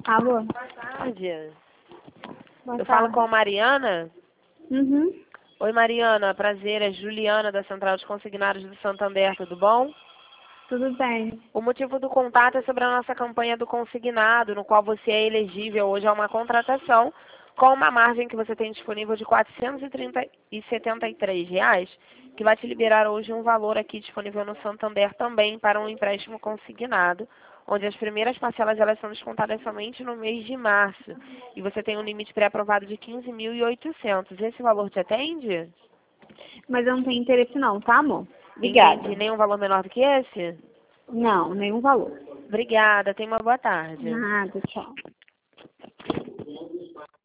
Alô? Boa tarde. Boa Eu tarde. falo com a Mariana. Uhum. Oi, Mariana. Prazer. É Juliana, da Central de Consignados do Santander. Tudo bom? Tudo bem. O motivo do contato é sobre a nossa campanha do consignado, no qual você é elegível hoje a uma contratação com uma margem que você tem disponível de R$ 473, que vai te liberar hoje um valor aqui disponível no Santander também para um empréstimo consignado, onde as primeiras parcelas elas são descontadas somente no mês de março. E você tem um limite pré-aprovado de 15.800. Esse valor te atende? Mas eu não tenho interesse não, tá, amor? Obrigada. Entendi. Nenhum valor menor do que esse? Não, nenhum valor. Obrigada. Tenha uma boa tarde. Nada, tchau.